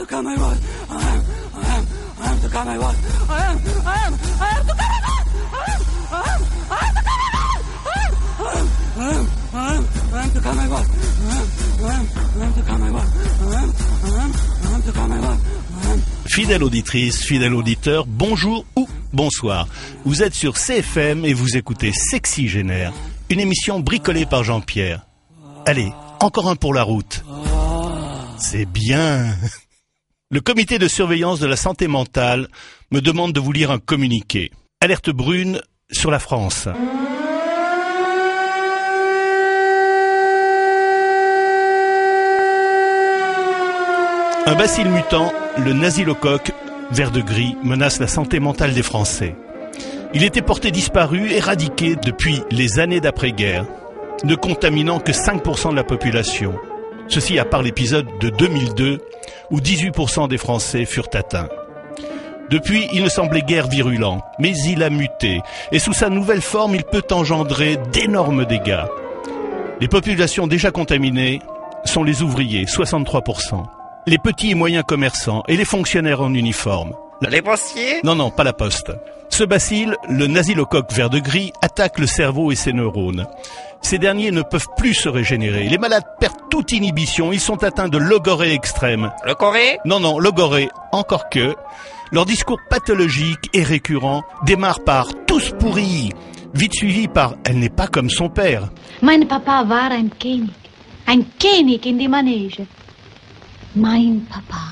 Fidèle auditrice, fidèle auditeur, bonjour ou bonsoir. Vous êtes sur CFM et vous écoutez Sexygénaire, une émission bricolée par Jean-Pierre. Allez, encore un pour la route. C'est bien. Le comité de surveillance de la santé mentale me demande de vous lire un communiqué. Alerte brune sur la France. Un bacille mutant, le nazilocoque vert de gris, menace la santé mentale des Français. Il était porté disparu, éradiqué depuis les années d'après-guerre, ne contaminant que 5% de la population. Ceci à part l'épisode de 2002, où 18% des Français furent atteints. Depuis, il ne semblait guère virulent, mais il a muté, et sous sa nouvelle forme, il peut engendrer d'énormes dégâts. Les populations déjà contaminées sont les ouvriers, 63%. Les petits et moyens commerçants et les fonctionnaires en uniforme. Les postiers ? Non, pas la poste. Ce bacille, le nazilocoque vert de gris, attaque le cerveau et ses neurones. Ces derniers ne peuvent plus se régénérer. Les malades perdent toute inhibition. Ils sont atteints de logorrhée extrême. Le corée ? Non, logorrhée. Encore que. Leur discours pathologique et récurrent démarre par « tous pourris », vite suivi par « elle n'est pas comme son père ». Mein Papa war ein König in die Manege. Mein Papa.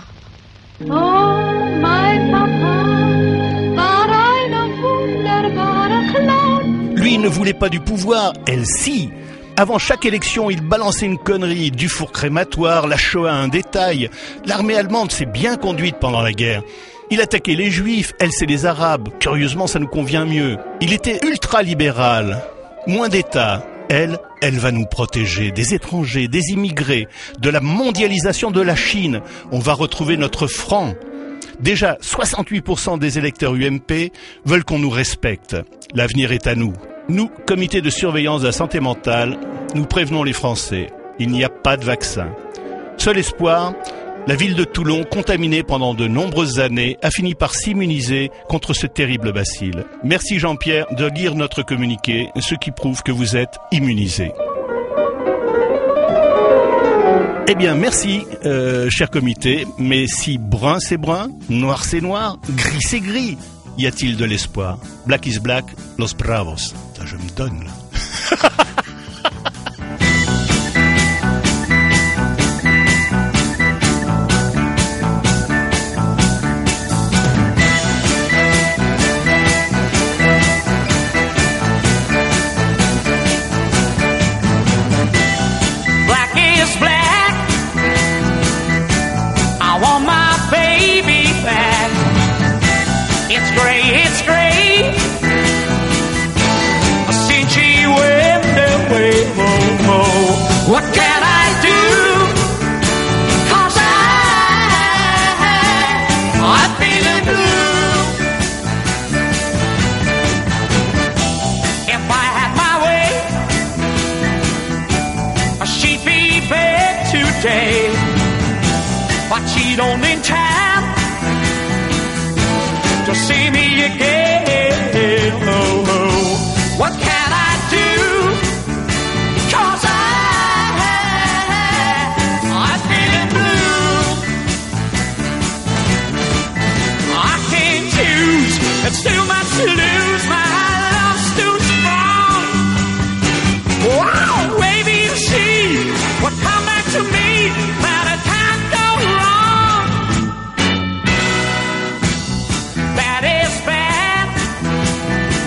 Oh, mein Papa war ein wunderbarer Clown. Lui, il ne voulait pas du pouvoir, elle si. Avant chaque élection, il balançait une connerie, du four crématoire, la Shoah un détail. L'armée allemande s'est bien conduite pendant la guerre. Il attaquait les juifs, elle c'est les arabes. Curieusement, ça nous convient mieux. Il était ultra-libéral. Moins d'État. Elle va nous protéger des étrangers, des immigrés, de la mondialisation de la Chine. On va retrouver notre franc. Déjà, 68% des électeurs UMP veulent qu'on nous respecte. L'avenir est à nous. Nous, comité de surveillance de la santé mentale, nous prévenons les Français. Il n'y a pas de vaccin. Seul espoir, la ville de Toulon, contaminée pendant de nombreuses années, a fini par s'immuniser contre ce terrible bacille. Merci Jean-Pierre de lire notre communiqué, ce qui prouve que vous êtes immunisé. Eh bien, merci, cher comité, mais si brun c'est brun, noir c'est noir, gris c'est gris, y a-t-il de l'espoir? Black is black, los bravos. Ça, je me donne, là. It's great. Since she went away, what can I do? 'Cause I'm feeling blue. If I had my way, she'd be back today, but she don't in time to see me again. Oh, what can I do? 'Cause I'm feeling blue. I can't choose, it's too much to lose. My love's too strong. Wow, baby, you see what come back to me by the time goes wrong. That is bad.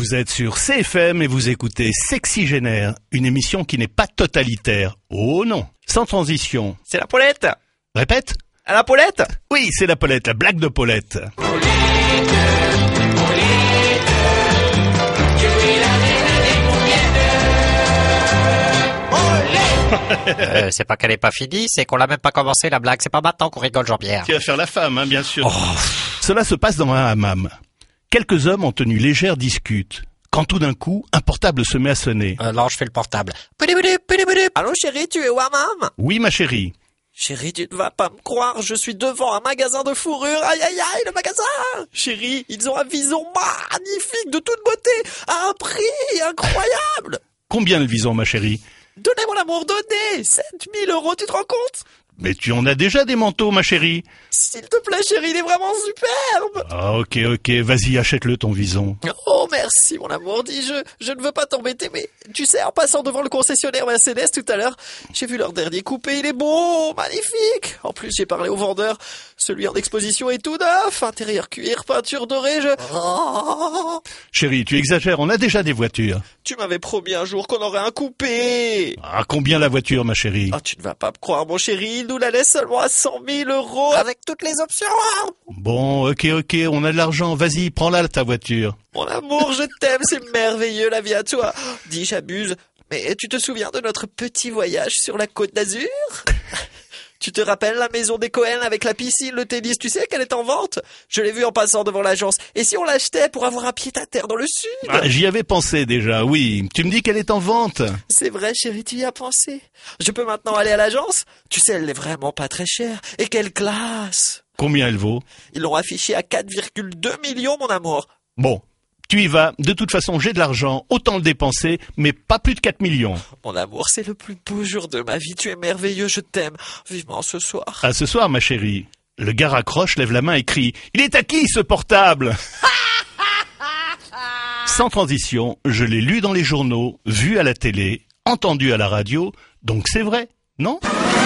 Vous êtes sur CFM et vous écoutez Sexygénaire, une émission qui n'est pas totalitaire. Oh non, sans transition. C'est la Paulette. Répète. À la Paulette. Oui, c'est la Paulette, la blague de Paulette. C'est pas qu'elle est pas finie, c'est qu'on l'a même pas commencé la blague. C'est pas maintenant qu'on rigole, Jean-Pierre. Tu vas faire la femme, hein, bien sûr. Oh. Cela se passe dans un hammam. Quelques hommes en tenue légère discutent. Quand tout d'un coup, un portable se met à sonner. Non, je fais le portable. Allô chérie, tu es où, maman? Oui, ma chérie. Chérie, tu ne vas pas me croire, je suis devant un magasin de fourrure. Aïe aïe aïe, le magasin. Chérie, ils ont un vison magnifique de toute beauté, à un prix incroyable. Combien le vison, ma chérie? Donnez mon amour, donnez 7000 €, tu te rends compte? Mais tu en as déjà des manteaux, ma chérie. S'il te plaît chérie, il est vraiment superbe. Ah, ok, vas-y, achète-le ton vison. Oh merci mon amour, dis-je, je ne veux pas t'embêter, mais tu sais, en passant devant le concessionnaire Mercedes tout à l'heure, j'ai vu leur dernier coupé, il est beau, magnifique. En plus j'ai parlé au vendeur, celui en exposition est tout neuf, intérieur cuir, peinture dorée, Oh. Chérie, tu exagères, on a déjà des voitures. Tu m'avais promis un jour qu'on aurait un coupé. Ah, combien la voiture, ma chérie? Ah, tu ne vas pas me croire mon chéri, il nous la laisse seulement à 100 000 € avec toutes les options. Bon, ok, on a de l'argent, vas-y, prends-la ta voiture. Mon amour, je t'aime, c'est merveilleux la vie à toi. Dis, j'abuse, mais tu te souviens de notre petit voyage sur la Côte d'Azur? Tu te rappelles la maison des Cohen avec la piscine, le tennis, tu sais qu'elle est en vente? Je l'ai vue en passant devant l'agence. Et si on l'achetait pour avoir un pied-à-terre dans le sud? Ah, j'y avais pensé déjà, oui. Tu me dis qu'elle est en vente. C'est vrai, chérie, tu y as pensé. Je peux maintenant aller à l'agence? Tu sais, elle n'est vraiment pas très chère. Et quelle classe! Combien elle vaut? Ils l'ont affichée à 4,2 millions, mon amour. Bon, tu y vas. De toute façon, j'ai de l'argent, autant le dépenser, mais pas plus de 4 millions. Mon amour, c'est le plus beau jour de ma vie. Tu es merveilleux, je t'aime. Vivement ce soir. À ce soir, ma chérie. Le gars raccroche, lève la main et crie « Il est à qui, ce portable ?» Sans transition, je l'ai lu dans les journaux, vu à la télé, entendu à la radio, donc c'est vrai, non ?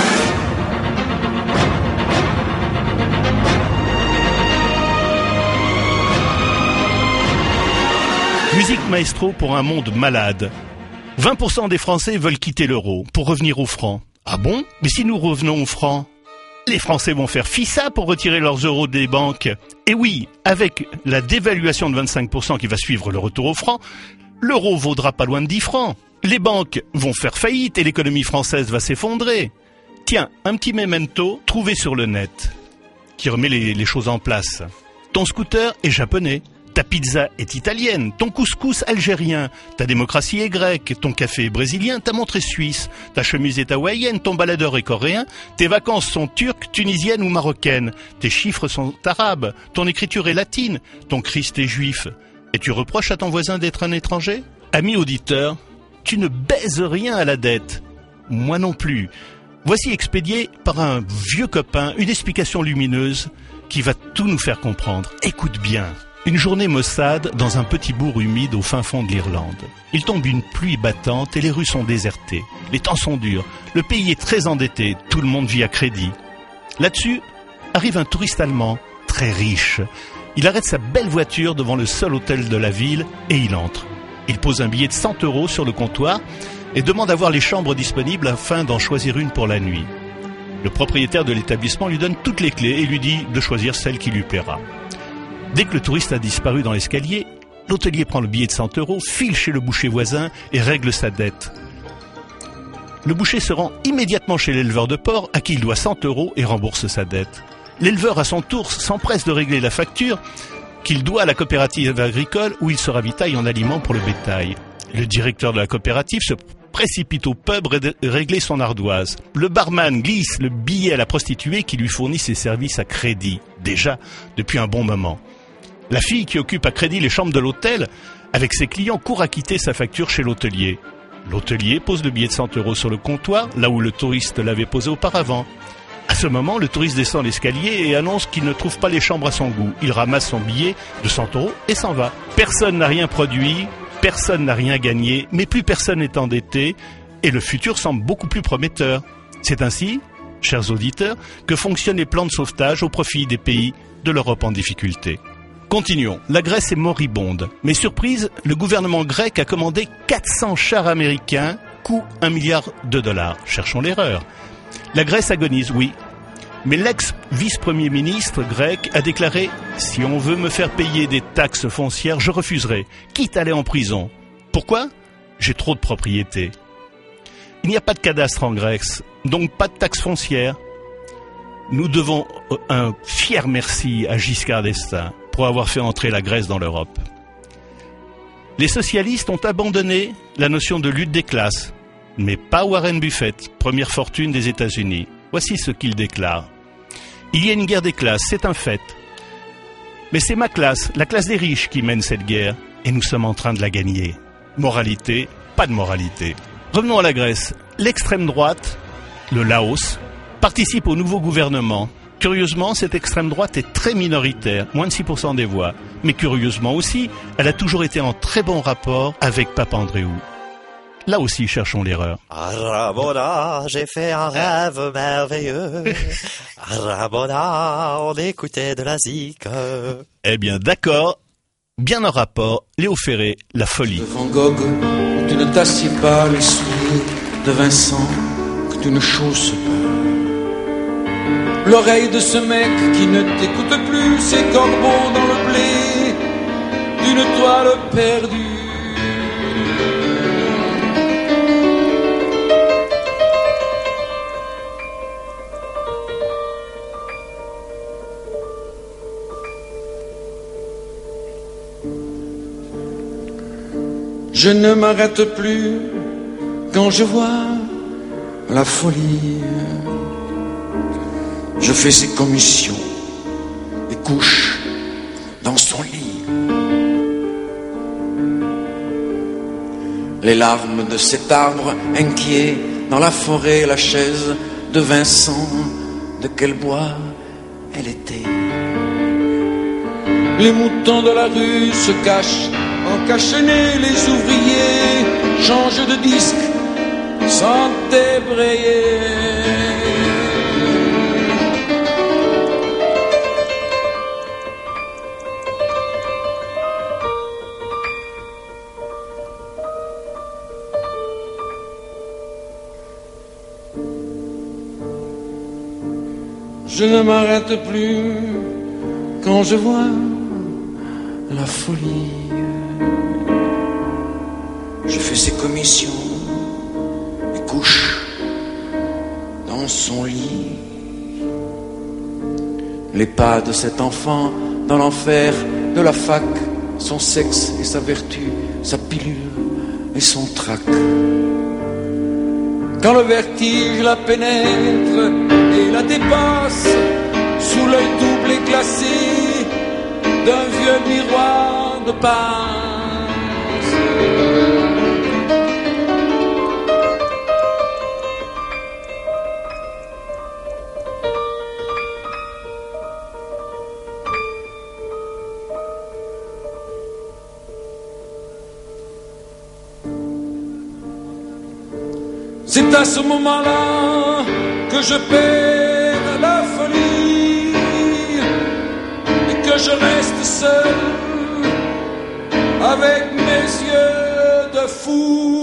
Musique maestro pour un monde malade. 20% des Français veulent quitter l'euro pour revenir au franc. Ah bon? Mais si nous revenons au franc, les Français vont faire fissa pour retirer leurs euros des banques. Et oui, avec la dévaluation de 25% qui va suivre le retour au franc, l'euro vaudra pas loin de 10 francs. Les banques vont faire faillite et l'économie française va s'effondrer. Tiens, un petit memento trouvé sur le net qui remet les choses en place. Ton scooter est japonais. Ta pizza est italienne, ton couscous algérien, ta démocratie est grecque, ton café est brésilien, ta montre est suisse, ta chemise est hawaïenne, ton baladeur est coréen, tes vacances sont turques, tunisiennes ou marocaines, tes chiffres sont arabes, ton écriture est latine, ton Christ est juif. Et tu reproches à ton voisin d'être un étranger? Ami auditeur, tu ne baises rien à la dette. Moi non plus. Voici expédié par un vieux copain une explication lumineuse qui va tout nous faire comprendre. Écoute bien. Une journée maussade dans un petit bourg humide au fin fond de l'Irlande. Il tombe une pluie battante et les rues sont désertées. Les temps sont durs. Le pays est très endetté. Tout le monde vit à crédit. Là-dessus, arrive un touriste allemand, très riche. Il arrête sa belle voiture devant le seul hôtel de la ville et il entre. Il pose un billet de 100 € sur le comptoir et demande à voir les chambres disponibles afin d'en choisir une pour la nuit. Le propriétaire de l'établissement lui donne toutes les clés et lui dit de choisir celle qui lui plaira. Dès que le touriste a disparu dans l'escalier, l'hôtelier prend le billet de 100 €, file chez le boucher voisin et règle sa dette. Le boucher se rend immédiatement chez l'éleveur de porc à qui il doit 100 € et rembourse sa dette. L'éleveur à son tour s'empresse de régler la facture qu'il doit à la coopérative agricole où il se ravitaille en aliments pour le bétail. Le directeur de la coopérative se précipite au pub régler son ardoise. Le barman glisse le billet à la prostituée qui lui fournit ses services à crédit, déjà depuis un bon moment. La fille qui occupe à crédit les chambres de l'hôtel, avec ses clients, court à quitter sa facture chez l'hôtelier. L'hôtelier pose le billet de 100 € sur le comptoir, là où le touriste l'avait posé auparavant. À ce moment, le touriste descend l'escalier et annonce qu'il ne trouve pas les chambres à son goût. Il ramasse son billet de 100 € et s'en va. Personne n'a rien produit, personne n'a rien gagné, mais plus personne n'est endetté et le futur semble beaucoup plus prometteur. C'est ainsi, chers auditeurs, que fonctionnent les plans de sauvetage au profit des pays de l'Europe en difficulté. Continuons. La Grèce est moribonde. Mais surprise, le gouvernement grec a commandé 400 chars américains, coût $1 milliard. Cherchons l'erreur. La Grèce agonise, oui. Mais l'ex-vice-premier ministre grec a déclaré « Si on veut me faire payer des taxes foncières, je refuserai, quitte à aller en prison. Pourquoi ? J'ai trop de propriétés. » Il n'y a pas de cadastre en Grèce, donc pas de taxes foncières. Nous devons un fier merci à Giscard d'Estaing pour avoir fait entrer la Grèce dans l'Europe. Les socialistes ont abandonné la notion de lutte des classes, mais pas Warren Buffett, première fortune des États-Unis. Voici ce qu'il déclare. Il y a une guerre des classes, c'est un fait. Mais c'est ma classe, la classe des riches, qui mène cette guerre, et nous sommes en train de la gagner. Moralité, pas de moralité. Revenons à la Grèce. L'extrême droite, le Laos, participe au nouveau gouvernement. Curieusement, cette extrême droite est très minoritaire, moins de 6% des voix. Mais curieusement aussi, elle a toujours été en très bon rapport avec Papandréou. Là aussi, cherchons l'erreur. Ramona, j'ai fait un rêve merveilleux. Ramona, on écoutait de la zik. Eh bien, d'accord. Bien en rapport, Léo Ferré, La Folie. De Van Gogh, tu ne t'assieds pas les souliers de Vincent, que tu ne chausses pas. L'oreille de ce mec qui ne t'écoute plus, ces corbeaux dans le blé d'une toile perdue. Je ne m'arrête plus quand je vois la folie. Je fais ses commissions et couche dans son lit. Les larmes de cet arbre inquiet dans la forêt, la chaise de Vincent, de quel bois elle était. Les moutons de la rue se cachent encachetés, les ouvriers changent de disque sans débrayer. Je ne m'arrête plus quand je vois la folie. Je fais ses commissions et couche dans son lit. Les pas de cet enfant dans l'enfer de la fac, son sexe et sa vertu, sa pilule et son trac. Quand le vertige la pénètre et la dépasse, sous l'œil double et glacé d'un vieux miroir de passe. C'est à ce moment-là que je perds la folie et que je reste seul avec mes yeux de fou.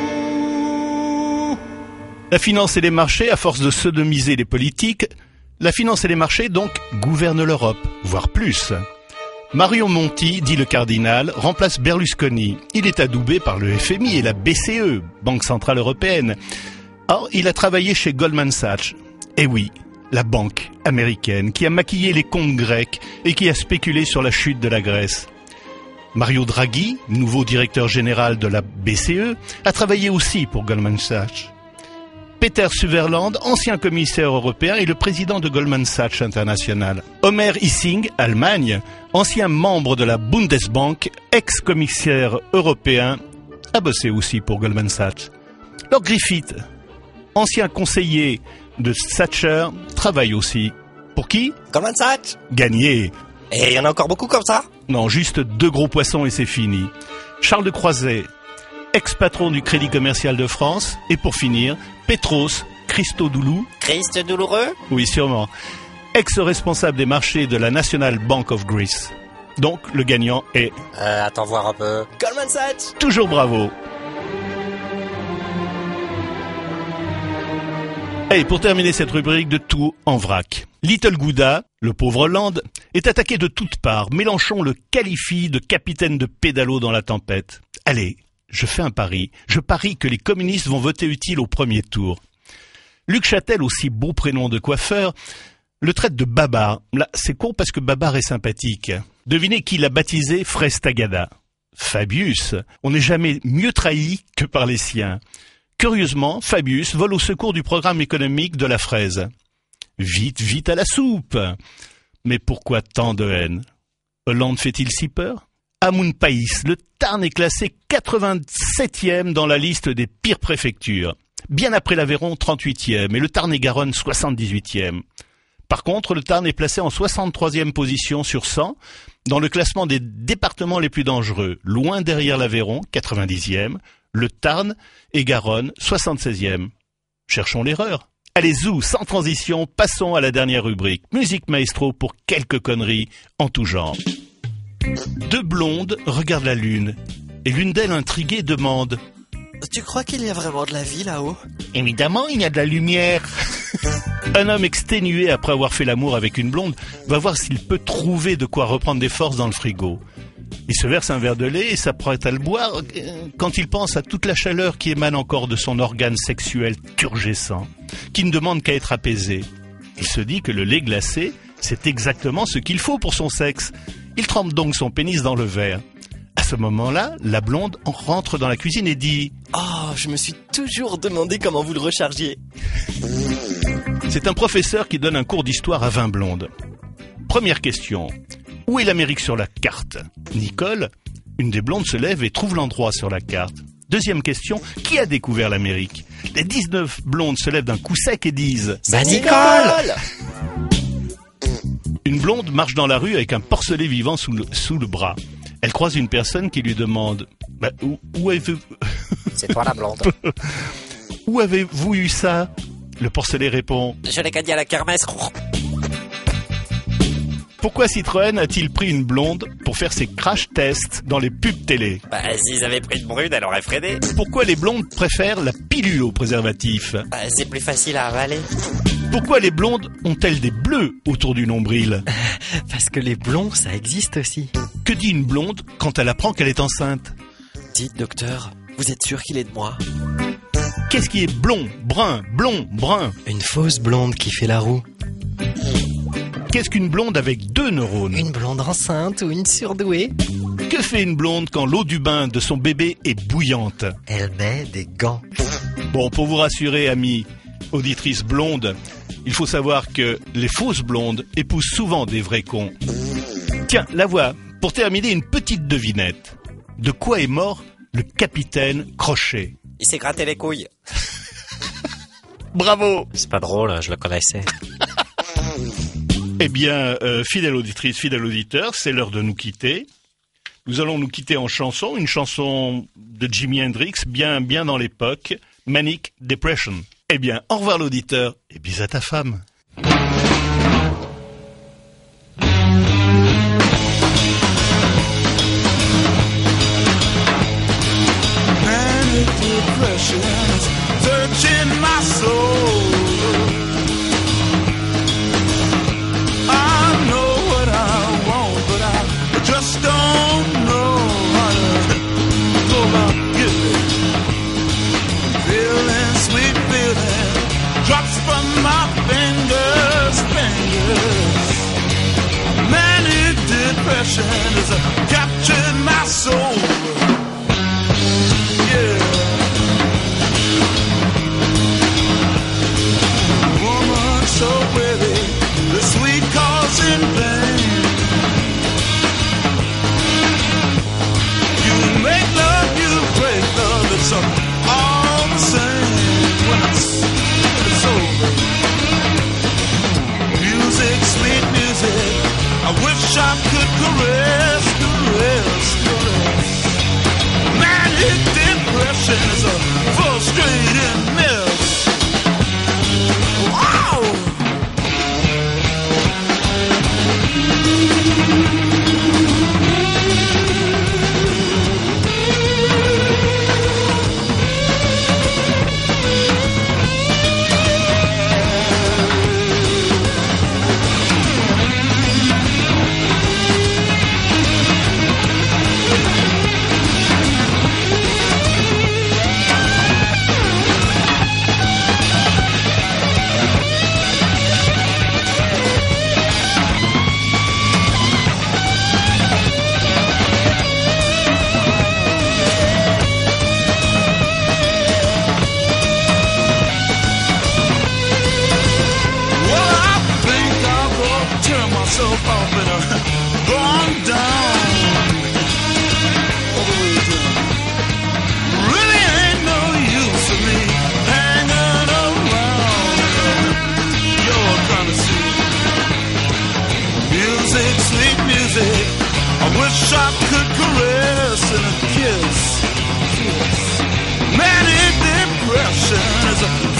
La finance et les marchés, à force de sodomiser les politiques, la finance et les marchés donc gouvernent l'Europe, voire plus. Mario Monti, dit le cardinal, remplace Berlusconi. Il est adoubé par le FMI et la BCE, Banque Centrale Européenne. Or, il a travaillé chez Goldman Sachs. Et oui, la banque américaine qui a maquillé les comptes grecs et qui a spéculé sur la chute de la Grèce. Mario Draghi, nouveau directeur général de la BCE, a travaillé aussi pour Goldman Sachs. Peter Sutherland, ancien commissaire européen et le président de Goldman Sachs International. Homer Hissing, Allemagne, ancien membre de la Bundesbank, ex-commissaire européen, a bossé aussi pour Goldman Sachs. Lord Griffith, ancien conseiller de Thatcher, travaille aussi. Pour qui ? Goldman Sachs. Gagné. Et il y en a encore beaucoup comme ça ? Non, juste 2 gros poissons et c'est fini. Charles de Croizet, ex-patron du Crédit Commercial de France. Et pour finir, Petros Christodoulou. Christ douloureux ? Oui, sûrement. Ex-responsable des marchés de la National Bank of Greece. Donc, le gagnant est... Attends voir un peu. Goldman Sachs. Toujours bravo. Et pour terminer cette rubrique de tout en vrac, Little Gouda, le pauvre Hollande, est attaqué de toutes parts. Mélenchon le qualifie de capitaine de pédalo dans la tempête. Allez, je fais un pari. Je parie que les communistes vont voter utile au premier tour. Luc Châtel, aussi beau prénom de coiffeur, le traite de Babar. Là, c'est con parce que Babar est sympathique. Devinez qui l'a baptisé Fraise Tagada. Fabius. On n'est jamais mieux trahi que par les siens. Curieusement, Fabius vole au secours du programme économique de la fraise. Vite, vite à la soupe. Mais pourquoi tant de haine? Hollande fait-il si peur? Amoun Païs, le Tarn est classé 87e dans la liste des pires préfectures. Bien après l'Aveyron, 38e, et le Tarn-et-Garonne, 78e. Par contre, le Tarn est placé en 63e position sur 100 dans le classement des départements les plus dangereux, loin derrière l'Aveyron, 90e, le Tarn et Garonne, 76e. Cherchons l'erreur. Allez, zou, sans transition, passons à la dernière rubrique. Musique maestro pour quelques conneries en tout genre. Deux blondes regardent la lune, et l'une d'elles, intriguée, demande: Tu crois qu'il y a vraiment de la vie là-haut? Évidemment, il y a de la lumière. Un homme exténué après avoir fait l'amour avec une blonde va voir s'il peut trouver de quoi reprendre des forces dans le frigo. Il se verse un verre de lait et s'apprête à le boire quand il pense à toute la chaleur qui émane encore de son organe sexuel turgescent, qui ne demande qu'à être apaisé. Il se dit que le lait glacé, c'est exactement ce qu'il faut pour son sexe. Il trempe donc son pénis dans le verre. À ce moment-là, la blonde rentre dans la cuisine et dit: Oh, je me suis toujours demandé comment vous le rechargiez. C'est un professeur qui donne un cours d'histoire à 20 blondes. Première question: où est l'Amérique sur la carte? Nicole, une des blondes, se lève et trouve l'endroit sur la carte. Deuxième question: qui a découvert l'Amérique? Les 19 blondes se lèvent d'un coup sec et disent: Bah Nicole! Une blonde marche dans la rue avec un porcelet vivant sous le bras. Elle croise une personne qui lui demande: où avez-vous... C'est toi la blonde. Où avez-vous eu ça? Le porcelet répond: Je l'ai gagné à la kermesse. Pourquoi Citroën a-t-il pris une blonde pour faire ses crash tests dans les pubs télé? Bah s'ils avaient pris une brune, elle aurait freiné. Pourquoi les blondes préfèrent la pilule au préservatif? Bah c'est plus facile à avaler. Pourquoi les blondes ont-elles des bleus autour du nombril? Parce que les blonds, ça existe aussi. Que dit une blonde quand elle apprend qu'elle est enceinte? Dites, docteur, vous êtes sûr qu'il est de moi? Qu'est-ce qui est blond, brun, brun? Une fausse blonde qui fait la roue. Qu'est-ce qu'une blonde avec 2 neurones? Une blonde enceinte ou une surdouée? Que fait une blonde quand l'eau du bain de son bébé est bouillante? Elle met des gants. Bon, pour vous rassurer, amis auditrices blondes, il faut savoir que les fausses blondes épousent souvent des vrais cons. Tiens, la voix, pour terminer, une petite devinette. De quoi est mort le capitaine Crochet? Il s'est gratté les couilles. Bravo! C'est pas drôle, je le connaissais. Eh bien, fidèle auditrice, fidèle auditeur, c'est l'heure de nous quitter. Nous allons nous quitter en chanson, une chanson de Jimi Hendrix, bien dans l'époque, Manic Depression. Eh bien, au revoir l'auditeur, et bis à ta femme. Manic depression is searching my soul. I know what I want, but I just don't know how to go about getting it. Feeling sweet feeling drops from my fingers. Manic depression has captured my soul. Yeah. danseuse